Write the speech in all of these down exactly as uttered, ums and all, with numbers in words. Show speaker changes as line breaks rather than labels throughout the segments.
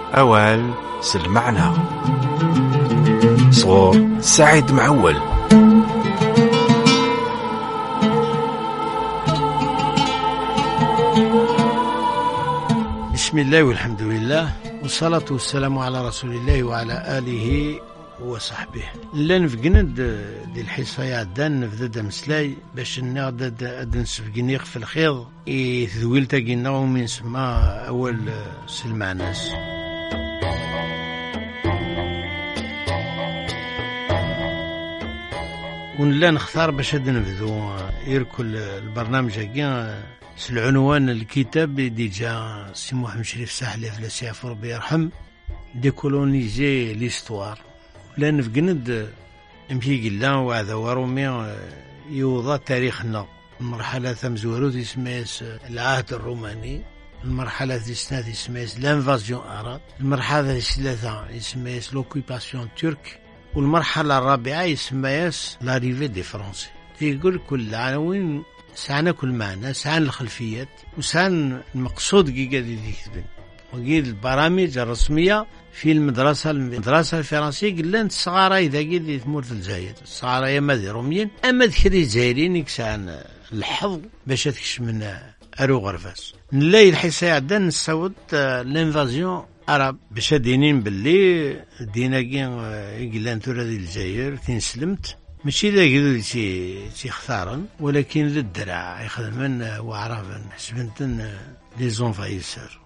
أوال سلمعنا صور سعيد معول.
بسم الله والحمد لله والصلاة والسلام على رسول الله وعلى آله وصحبه. لان فقند دي الحصايا دان نفذد مسلاي باش نقعد نسفقنيق في الخيض يثويل تاقينا ومن سما أول سلمعناس. ونلا نختار باش نفذو يركل البرنامج هكا العنوان الكتاب ديجا سي محمد شريف ساحلي في لاسياف ربي يرحم ديكولونيزي ليستوار. لان فقند نمشي قلنا وهذا ورومي يوضا تاريخنا. المرحلة ثمزورو تسميس العهد الروماني، المرحلة الثانية تسميس لانفازيون أراب، المرحلة الثالثة يسميس لوكيباسيون ترك، والمرحلة الرابعة يسميس لاريفي دي فرنسي. يقول كل عناوين سعنا كل معنى، سعنا الخلفيات وسعنا المقصود كي قاعد يكتبن. وقيل البرامج الرسمية في المدرسة المدرسة الفرنسية قلنا الصغار إذا قيل ثمور الجزائر الصغار يا ماذي روميين أما ذكري الجزائريين يكسعن الحظ باش تكش من أرو غرفاس. نلاقي الحصة عندنا نصوت الانفازيون أراب باش دينين باللي دينا قلنا نتورا دي الجزائر تنسلمت ماشي ذا قدو تي تختارن ولكن للدرع يخدمن وعرفن حسبنتن لي زونفايسر.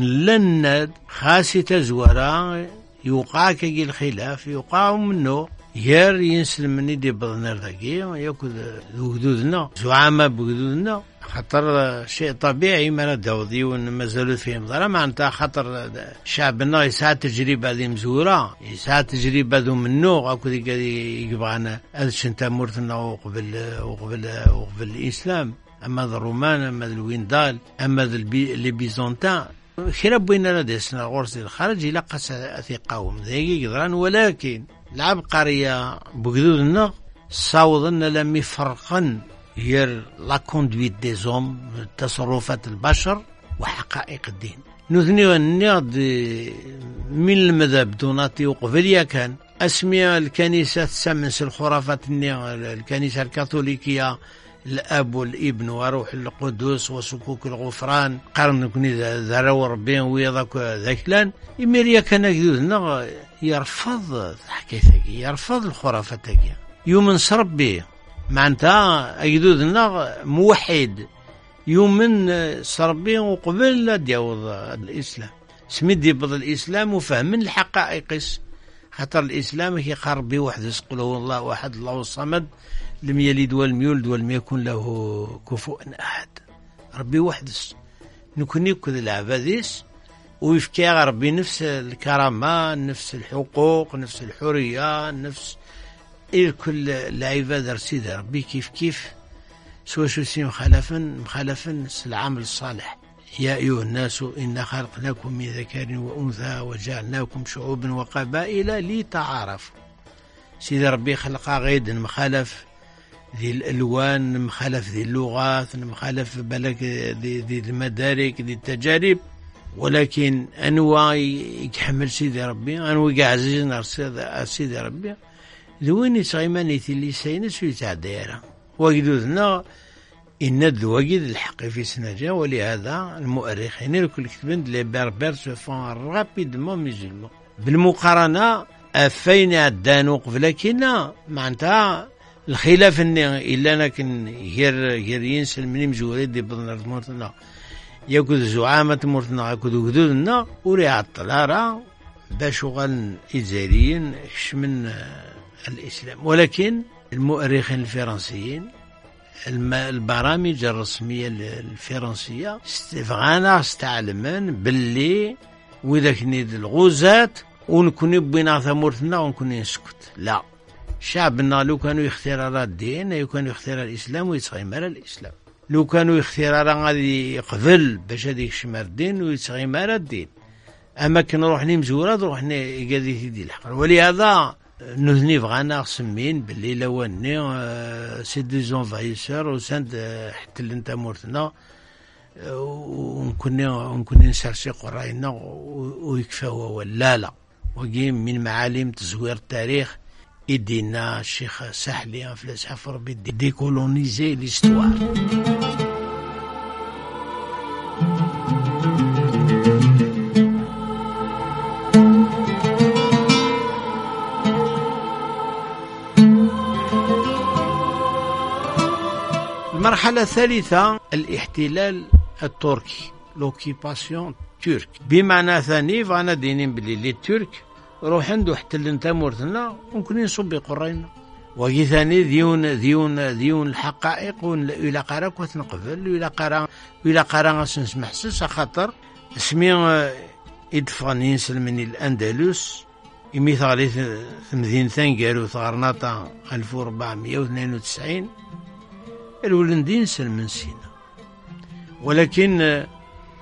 لن خاصة تزورا يوقع كي الخلاف يوقع منه يار ينسلم مني دي بضنر ذاكي ياكل وجدودنا زعامة بوجدودنا خطر شيء طبيعي ما ندوضي ونمازالو فيهم ضرا معناتها خطر شعبنا يسعى تجربة ذي مزورة يسعى تجربة ذو منو أكو ذي يبغانا أذش انت مرتنا وقبل وقبل وقبل الإسلام. أما ذا الرومان أما ذا الويندال أما ذا اللي بيزونتان خرب بيننا ديسنا غرس الخارج إلى قصة ثقاهم ذي قدران. ولكن العبقرية بقدودنا صاوضنا لم يفرقن هي لا كوندويت دي زوم تصرفات البشر وحقائق الدين. نثني النقد من المذهب دوناتي وقبلية كان أسمي الكنيسة تسمس الخرافات الكنيسة الكاثوليكية الأب والابن وروح القدس وسكوك الغفران قرن كني ذرا ربين ويضاك ذاكلان إميريا كان يقولنا يرفض حكايتك يرفض الخرافات هكي يومن صرب به معناتها أجدودنا موحد يومن صربي وقبل ديوض الإسلام سميت دي بض الإسلام وفهم الحقائق خاطر الإسلام هي قربي واحد يسقل هو الله واحد الله الصمد لم يلد ولم يولد ولم يكن له كفوا أحد. ربي وحدس نكون يكون العباديس ويفكي ربي نفس الكرامة نفس الحقوق نفس الحرية نفس الكل العبادة رسيدة ربي كيف كيف سوى شو سي مخالفا مخالفا العمل الصالح. يا أيها الناس إنا خلقناكم من ذكر وأنثى وجعلناكم شعوبا وقبائل لتعارفوا. سيدي ربي خلقا غيد مخالف ذي الألوان مخالف ذي اللغات مخالف بالك ذي, ذي المدارك ذي التجارب ولكن أنواع يحمل سيدي ربي أنواع يعززنا سيدي ربي ذوين يسغيماني اللي سينس ويتعديرا وجدودنا إن الذواجد الحق في سنجا. ولهذا المؤرخين الكل كتبند لي بربر سوفون رابيدمون ميزولمون بالمقارنة أفين عدان وقف لكن معناتها الخلاف اني الا لكن غير غير ينسل من مزوري دي بدنا مرتنا ياكل زعامة مرتنا ياكل وجدودنا وريع الطلارة باش غن إزاريين من الإسلام. ولكن المؤرخين الفرنسيين البرامج الرسمية الفرنسية استفغانا استعلمان باللي وإذا كنيد الغوزات ونكون بينا ثمورتنا ونكون نسكت. لا شعبنا لو كانوا يختار الدين لو كانوا يختار الإسلام ويتغيمر الإسلام لو كانوا يختار غادي يقبل باش هذيك الشمال الدين ويتغيمر الدين. أما كي نروح نمزورة نروح قاعدين يدي الحق. ولهذا نثني بغانا سمين باللي لواني سي دي زونفايسور وسند حتى لنتا مورتنا ونكون ونكون نسرسي قراينا ويكفى هو ولا لا. وقيم من معالم تزوير التاريخ يدينا الشيخ ساحلي فلسفة ربي ديكولونيزي ليستوار. المرحلة الثالثة الاحتلال التركي، لوكيباسيون ترك، بمعنى ثاني فانا دينين بلي لي الترك روح عنده احتلن تامورتنا وممكن نصب قرينا. وكي ثاني ديون ديون ديون الحقائق ولا قرا كنت نقبل ولا قرا ولا قرا نسمح سس خاطر اسمي يدفعني نسل من الاندلس يمثالي ثمانين ثانكارو ثغرناطا ألف وأربعمائة واثنين وتسعين الولندين سلم من سينا. ولكن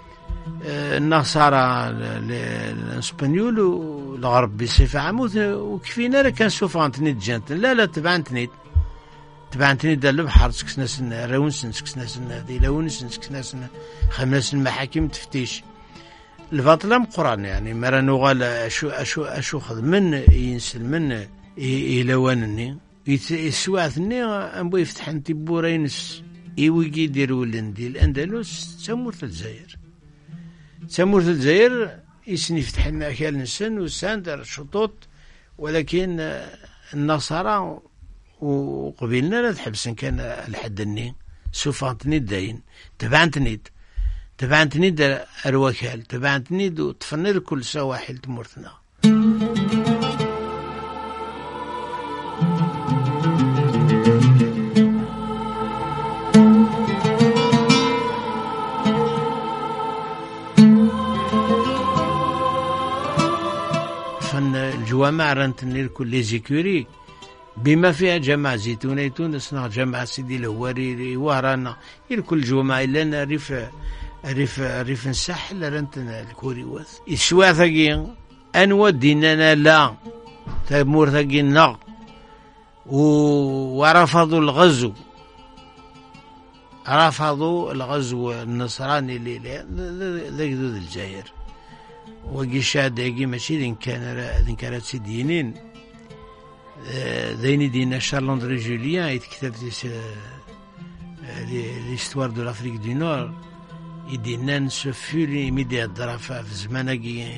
النصارى الاسبانيول والغرب بصفة عامة وكفينا راه كان سوفانتني جانت لا لا تبعنتني تبعنتني دا البحر سكسنا سنا راونسن سكسنا سنا دي لاونسن سكسنا سنا خمس المحاكم تفتيش الباطلة مقران يعني مرا نغال اشو اشو اشو خذ من ينسل من يلوانني يسواثني أنبو يفتح انتي بورينس إيويكي ديرو لندي الأندلس تسمورت الجزائر تسمورت الجزائر يسني يفتح لنا أكيال نسن وساندر شطوط. ولكن النصارى وقبيلنا لا تحبسن كان الحدني سوفانتني داين تبعنتني تبعنتني دا الوكال تبعنتني دو تفنر كل سواحل تمورتنا. الجوامع رانتني كل ليزيكوري بما فيها جامع زيتونة تونس جامع سيدي الهواري وهرانا كل جوامع إلا ريف ريف ريف نسحل رانتنا الكوري واث يسوا ثقين أنوا ديننا لا تمور ثقين نغ ورفضوا الغزو رفضوا الغزو النصراني اللي ذاك ذو الجزائر. وقي شاد يقي ماشي ذين كان ذين كانت سيدينين ذين دينا شارلوندري جوليان يتكتب ليستوار دو لافريك دو نور يدينا نسفو لي ميديا الضرافة في زمان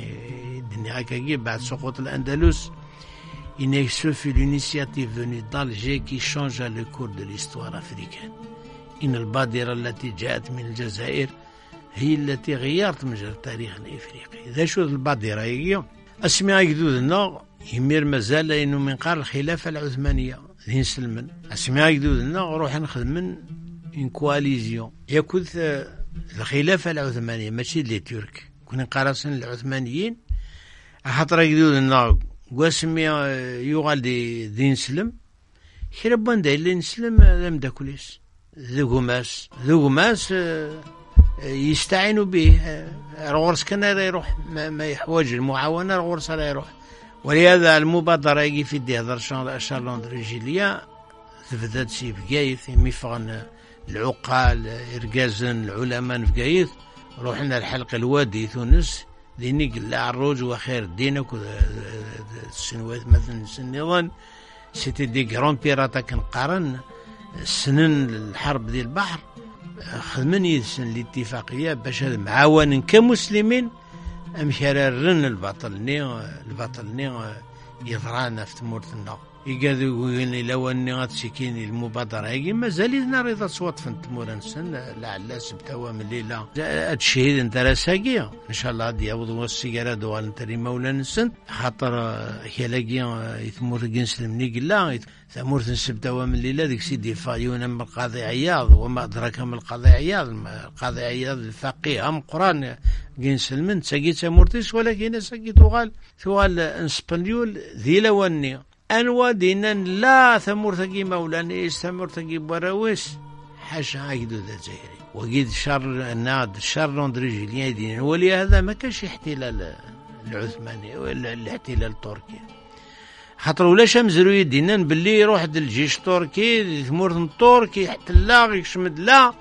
الدنيا هكاكي بعد سقوط الأندلس إن سوفي l'initiative venue d'Alger qui changea le cours de l'histoire africaine. إن البادرة التي جاءت من الجزائر هي التي غيرت مجرى التاريخ الافريقي. ذا شو البادره هي اسمها جدودنا يمير مازال انه من قار الخلافه العثمانيه ذي سلمن اسمها جدودنا روح نخدم من كواليزيون ياكل الخلافه العثمانيه ماشي لي ترك كنا قارصين العثمانيين خاطر جدودنا قاسم يغال دي ذي نسلم خربان داير اللي نسلم لم داكوليس ذو قماس ذو قماس يستعينوا به. الغرس كان يروح ما يحوج المعاونة الغرس لا يروح. ولهذا المبادرة يجي في دي شارلوندري جوليان ثبتت سي في قايث يميفغن العقال إرقازن العلماء في قايث روحنا الحلق الوادي تونس ذيني قل عروج وخير دينك السنوات مثلا النظام سيتي دي جرون بيراتا كنقارن سنن الحرب ديال البحر خدمن يدسن الاتفاقية باش هذا معاون كمسلمين أمشاررن الباطلني الباطلني يضرانا في تمورتنا يقادوا يقولون لو أني غتسكين المبادرة يجي مازال لنا رضا صوت في تمور نسن لعل سبتوا من الليلة الشهيد انت راساقية إن شاء الله غادي يعوضوا السيجارة دوال انت مولا نسن خاطر كلاقي يتمور نسلمني قلا ثمور سبتوا من الليلة ديك سيدي فايونا من القاضي عياض وما أدراك من القاضي عياض القاضي عياض الفقيه أم قرآن كين سلمن ساقيت سامورتيس ولكن ساقيت ثوال ثوال اسبانيول ذي لواني أنوا دينا لا ثمور ثقي مولاني ثمور ثقي براويس حاشا عقدو ذا زيري وقيد شر الناد شارلوندري جوليان دينا ولهذا ما كانش احتلال العثماني ولا الاحتلال التركي خاطر ولا شمزرو يدينا باللي يروح الجيش التركي ثمور التركي يحتلا يشمد لا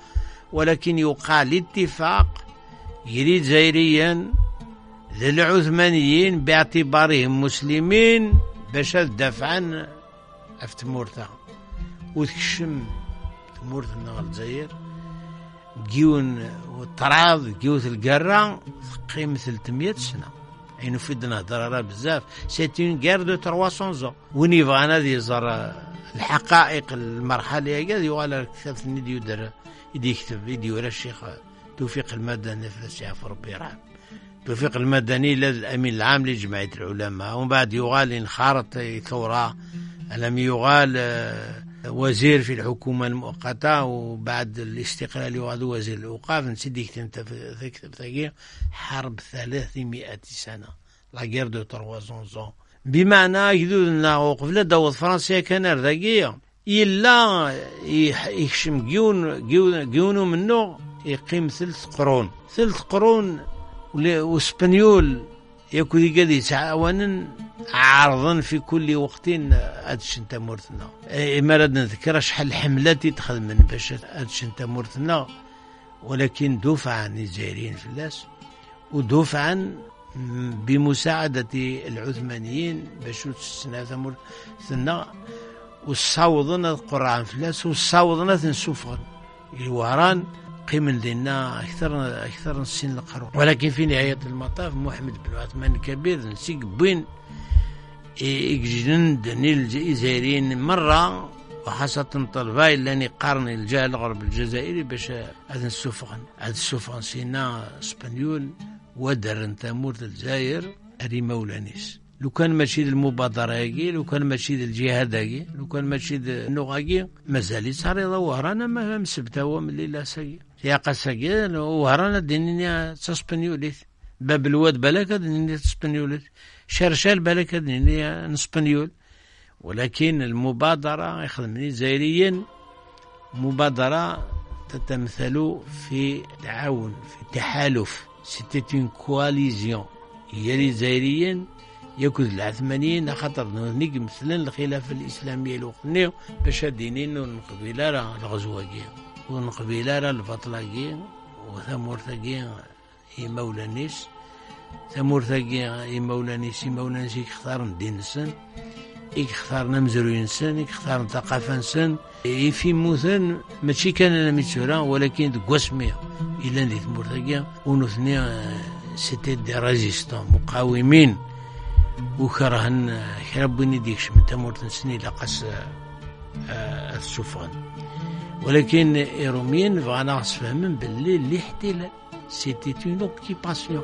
ولكن يقال اتفاق يريد جزائريا للعثمانيين باعتبارهم مسلمين باش تدافع عن افتمورتها وتكشم تمورتنا الجزائر جيون والطراض جيوت القرة قيمة ثلاثمية سنة. يعني نفيد نهضر راه بزاف. سيت اون غير دو ثلاثمية زون. وين يبغى انا يزور الحقائق المرحلة هذه يقال كتبت ندي يدير يدي يكتب يدي ولا الشيخ توفيق المدني في السياف ربي يرحم. توفيق المدني الامين العام لجمعية العلماء، ومن بعد يقال انخرط ثورة، لم يقال وزير في الحكومة المؤقتة، وبعد الاستقلال يقال وزير الأوقاف. نسيت انت في كتاب حرب ثلاثمائة سنة، لا غير دو تروازون زون، بمعنى يقولنا وقفنا داود فرنسا كان رداقية إلا يخشم جيون جيون جيونو منه يقيم ثلث قرون ثلث قرون واسبانيول يكون قد يتعاون عارضا في كل وقت هادشي انت مورتنا. ما راد نذكر شحال الحملات تخدم من باش هادشي انت مورتنا، ولكن دفعا الجزائريين فلاس ودفعا بمساعدة العثمانيين باش تسنى ثمورتنا، وصاوضنا القرآن فلاس وصاوضنا تنسوفغن الوهران قيمن لنا أكثر أكثر من سن القرون. ولكن في نهاية المطاف محمد بن عثمان الكبير نسيق بين إجنند نيل الجزائريين مرة، وخاصة طلباء لاني قارن الجهل الغرب الجزائري باش هذا السفغن هذا السفغن سينا اسبانيول ودر تمور الجزائر هذه مولانيس. لو كان ماشي المبادرة هاكي، لو كان ماشي الجهاد هاكي، لو كان ماشي النوع هاكي، مازال يصير وهرانا ما مسبتا هو من الليلة ساكي سياقة ساكي وهرانا دينيا تسبانيوليت باب الواد بلاك دينيا تسبانيوليت شرشال بلاك دينيا نسبانيول. ولكن المبادرة يخدمني جزائريا مبادرة تتمثل في تعاون في تحالف، سيتي اون كواليزيون هي الجزائريين يكون العثمانيين خاطر نيجي مثلا الخلافة الإسلامية الوقتنية باش دينين ونقبيلا راه الغزوة ونقبيلا راه البطلة وثمورتاكي يمولانيس ثمورتاكي يمولانيس يمولانيس يختار الدين السن يختار نمزرو إنسان يختار ثقافة إنسان في موثن ماشي كان أنا ميتشورا ولكن قسمية إلا ندي ثمورتاكي ونثني سيتي دي ريزيستون مقاومين وكرهن ربي ديكش من تمورت سني لقص السفغن. ولكن الروميين فانا فهمن باللي الاحتلال سيتي اون اوكيباسيون.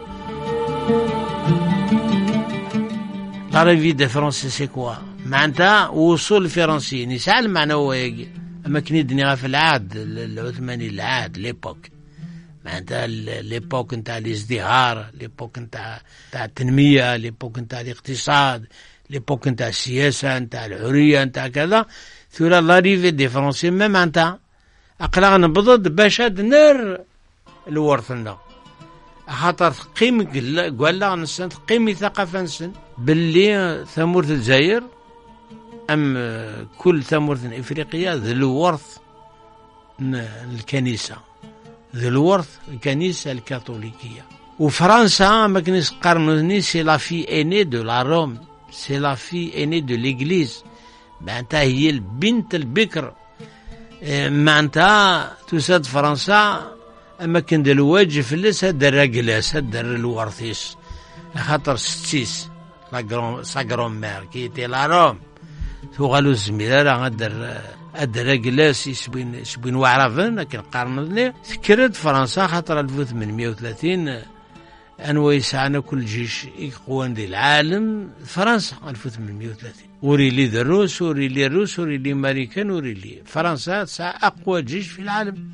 لا ريفي دي فرنسي سي كوا معناتها وصول الفرنسيين يسعى المعنى هو يجي اما كني دنيا في العهد العثماني العهد ليبوك معناتها ليبوك نتاع الازدهار، ليبوك نتاع نتاع التنميه، ليبوك نتاع الاقتصاد، ليبوك نتاع السياسه نتاع الحريه نتاع كذا. ثورة لاريفي دي فرنسي ما معناتها اقلا نبضض باش نر الورثنا خاطر قيم قال لا نسن قيمي ثقافه نسن باللي ثمورة الجزائر ام كل ثمورة افريقيا ذو الورث الكنيسه ذو الورث الكنيسة الكاثوليكية. وفرنسا ما كنيس قرنوني سي لا في ايني دو لا روم، سي لا في ايني دو ليغليز، معناتها هي البنت البكر. معناتها تساد فرنسا اما كان دير الواجب فلس دار راجلاس دار الورثيس خاطر ستيس لا غرون سا غرون مير كي تي لا روم تغالو الزميله راه دار أدرى جلاس يسبين يسبين وعرفن لكن قارنني فكرت فرنسا خاطر ألف وثمانمائة وثلاثين أنو يسعنا كل جيش يقوان دي العالم فرنسا ألف وثمانمائة وثلاثين وري لي الروس وري لي الروس وري لي الأمريكان وري لي فرنسا تسع أقوى جيش في العالم.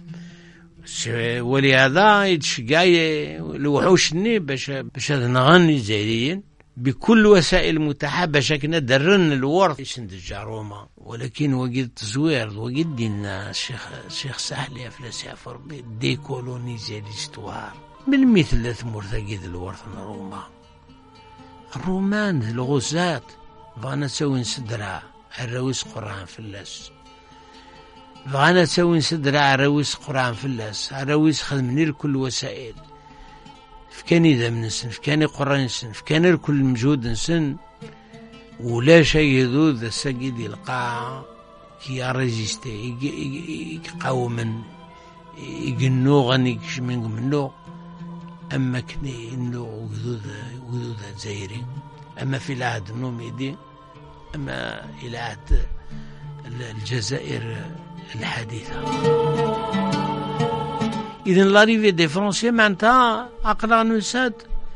ولهذا يتشجع الوحوشني باش باش نغني جزائريين بكل وسائل المتاحة باش كنا درن الورث يسند الجاروما. ولكن وقت التزوير وقت دينا الشيخ الشيخ ساحلي افلاسي فربي ديكولونيزي ليستوار بالمثل ثمورثا قيد الورث الروما الرومان الغزاة بغانا نسوي نسدرها الرويس قران فلاس بغانا تسوي نسد عراويس قران فلاس عراويس خدمني لكل وسائل فكاني ذا من السن فكاني قران السن فكاني الكل مجهود نسن ولا شيء ذو ذا ساقي دي القاعة كي ريزيستي يقاومن يقنو غني من منو أما كني إنه وجود وجود زيري أما في العهد النوميدي أما إلى عهد الجزائر الحديثة. إذن لاريفي دي فرنسي معناتها أقرأ نساد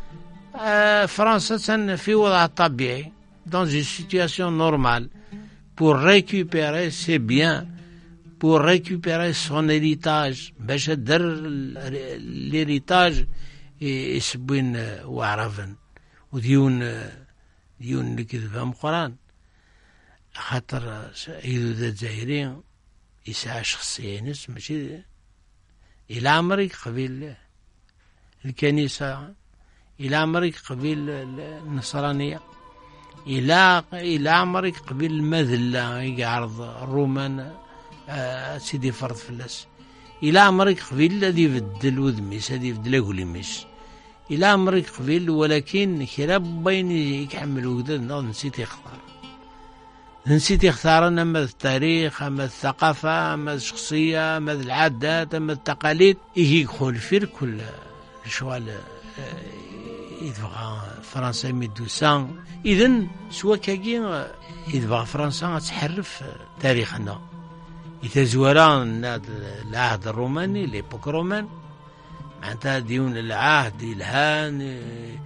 فرنسا في وضع طبيعي dans une situation normale pour récupérer ses biens, pour récupérer son héritage باش در l'héritage يسبوين وعرفن وديون ديون اللي كذبهم قران خاطر ايدو ذا الجزائري يسعى شخصيا ناس ماشي الى عمرك قبيل الكنيسة الى عمرك قبيل النصرانية الى الى عمرك قبيل المذلة يعرض الرومان آه سيدي فرض فلاس الى عمرك قبيل الذي يبدل وذميس هذي يبدل قوليميس الى عمرك قبيل ولكن كراب بين يحمل وجدد نسيت يختار نسيت يختار اما التاريخ اما الثقافة اما الشخصية اما العادات اما التقاليد يجي يدخل في كل الشوال يدفع فرنسا ميدوسان اذن سوا كاكي يدفع فرنسا تحرف تاريخنا يتزوران العهد الروماني ليبوك رومان معناتها ديون العهد الهان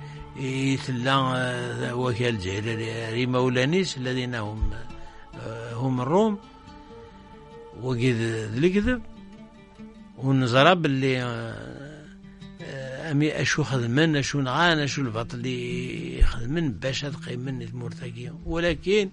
يثلا وكال الجزائر مولانيس الذين هم هم الروم وكذ الكذب ونزرب اللي امي اشو خدمن اشو نغان اشو الباطل اللي خدمن باش تقيمن المرتقيه ولكن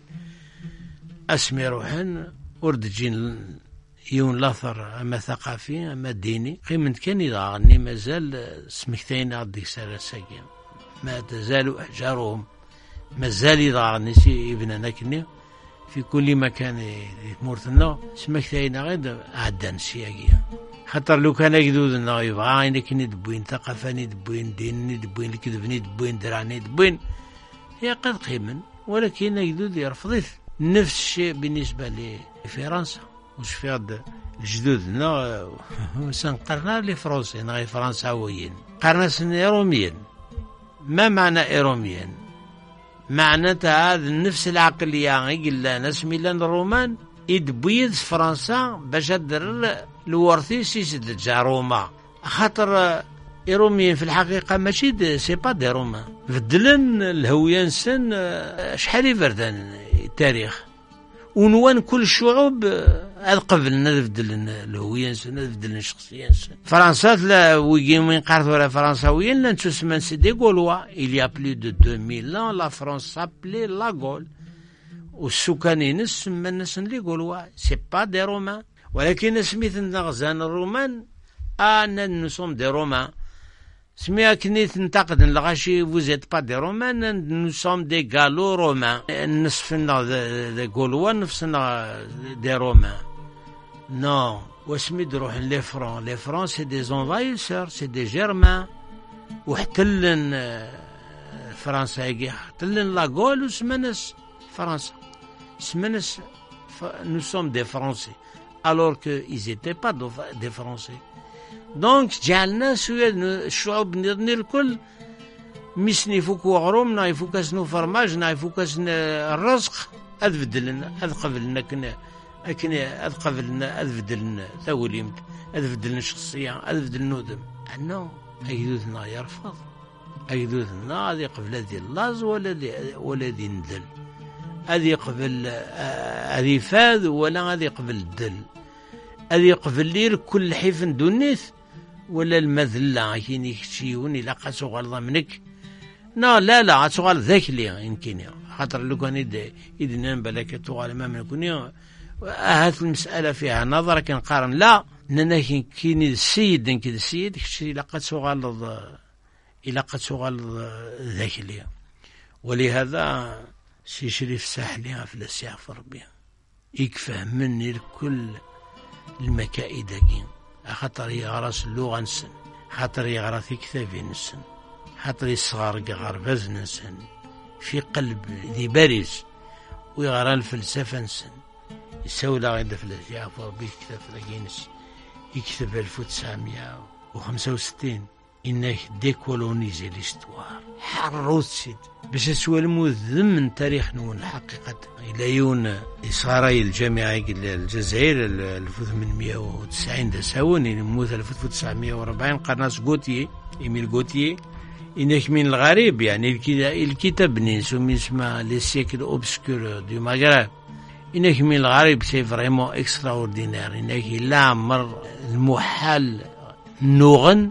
اسمي روحن ورد جين يون لاثر اما ثقافي اما ديني قيمت كان يضاغني مازال سمكتين غادي سال ساكي ما تزال احجارهم مازال يضاغني سي ابننا كني في كل مكان مورتنا سمكتين غير عدان سياقيا خاطر لو كان يقدودنا يبغى انك ندبوين ثقافاني دبوين ديني دبوين الكذبني دبوين دراني دبوين هي قد قيمن ولكن يقدود يرفض نفس الشيء بالنسبه لفرنسا وش في هذا الجدودنا سنقرنا لفرنسا غير فرنساويين قرنا سن ايروميين ما معنى ايروميين معناتها هذا نفس العقليه قلنا ناس ميلان الرومان يدبويد فرنسا باش در الورثي سيسد جاروما خاطر ايروميين في الحقيقه ماشي سي با دي رومان بدلن الهويه نسن شحال يفردان التاريخ ونوان كل الشعوب هذا قبل نبدل الهوية نبدل الشخصية فرنسا لا ويجي من قارث ولا فرنساويين لا تسمى سيدي غولوا il y a plus de deux mille ans la France s'appelait la Gaule والسكانين سمى الناس اللي غولوا سي با دي رومان ولكن سميت نغزان الرومان انا نسوم دي رومان سميها كني تنتقد الغاشي وزيت با دي رومان نسوم دي غالو رومان نصفنا دي غولوا نفسنا دي رومان نو واسمي دروح لي فرون لي فرون سي دي زونفايسور سي دي جيرمان واحتلن فرنسا يجي احتلن لا غول وسمنس فرنسا سمنس nous sommes des Français alors qu'ils étaient pas des Français دونك جعلنا سويد الشعوب نضني الكل ميسني فوكو غرومنا يفوكسنو فرماجنا يفوكسنا الرزق أذبدلنا أذقبلنا كنا أكنا أذقبلنا أذبدلنا ثوليمت أذبدلنا شخصية أذبدلنا نودم أنه أيدودنا يرفض أيدودنا هذه قبل هذه اللاز ولا دي ولا دي ندل هذه قبل هذه فاذ ولا هذه قبل الدل هذه قبل لير كل حيفن دونيث ولا المذلة كين يكشيوني لا قاسو غلظة منك لا لا لا سؤال ذاك اللي يمكن خاطر لو كان يد يدنا بالك توغال ما منكوني هات المسألة فيها نظر كان قارن لا ننا كين السيد كذا السيد كشي لا قاسو غلظ إلا قاسو غلظ ذاك اللي ولهذا سي شريف ساحلي في السياق في ربي يكفه مني الكل المكائدين، خاطر يغرى اللغة نسن، خاطر يغرى في كتابي نسن، خاطر يصغر غرباز نسن في قلب ذي باريس، ويغرى الفلسفة نسن يساوي غير فلسفة يعرفوا به كتاب فلاكينس يكتب ألف وتسعمائة وخمسة وستين إنك ديكولونيزي ليستوار حروت سيد باش سوى المذم من تاريخ نون حقيقة إلى يون إصغاري الجامعة الجزائر ألف وثمانمائة وتسعين دساون يموت ألف وتسعمائة وأربعين قرناس غوتيي إيميل غوتيي إنك من الغريب يعني الكتاب نسمي اسمه لي سيكل أوبسكور دو مغرب إنك من الغريب سي فريمون إكسترا أوردينير إنك لا عمر المحال نوغن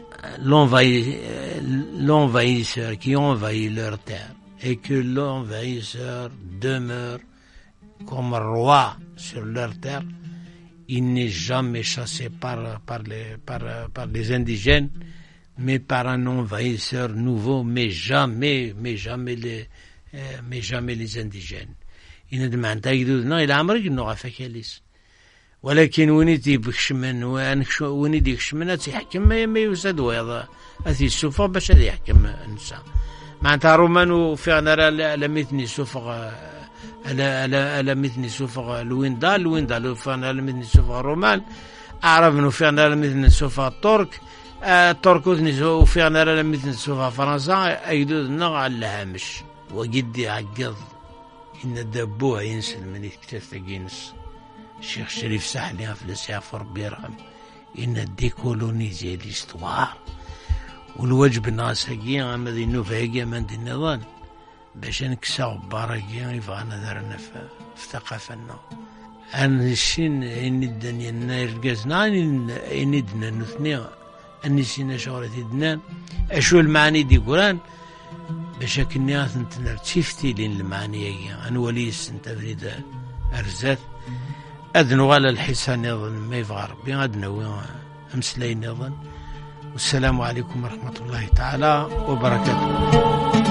l'envahisseur qui envahit leur terre et que l'envahisseur demeure comme roi sur leur terre, il n'est jamais chassé par, par, les, par, par les indigènes, mais par un envahisseur nouveau, mais jamais, mais jamais les, mais jamais les indigènes. Il ne demande pas non, il a amérique nous a fait qu'elle ولكن ونيتي بكشمن ونيتي يكشمن تيحكم ما يوسد ويضا أثي السوفة باش هذا يحكم النساء معناتها رومانو فعلا على مثني سوفة على على على مثني سوفة الويندا الويندا لو فعلا على مثني سوفة رومان أعرف إنه فعلا على مثني سوفة الترك الترك وفعلا على مثني سوفة فرنسا أيدود نغ على الهامش وجدي عقض إن دبوها ينسل من يكتف جينس الشيخ شريف ساحلي في السياف ربي يرحم إن ديكولونيزي ليستوار والواجب الناس هكيا أما ذي نوفا من دي النظام باش نكساو باراكيا يبغانا دارنا في ثقافتنا أنا الشين إني الدنيا نرقزنا إني دنا نثنيا أني سينا شغلتي دنا أشو المعاني دي قران باش كني أثنتنا تشيفتي لين المعاني هكيا أنا وليس انت بريد أرزاث أدنو على الحسان يظن ما يبغى ربي أدنو أمسلين يظن والسلام عليكم ورحمة الله تعالى وبركاته.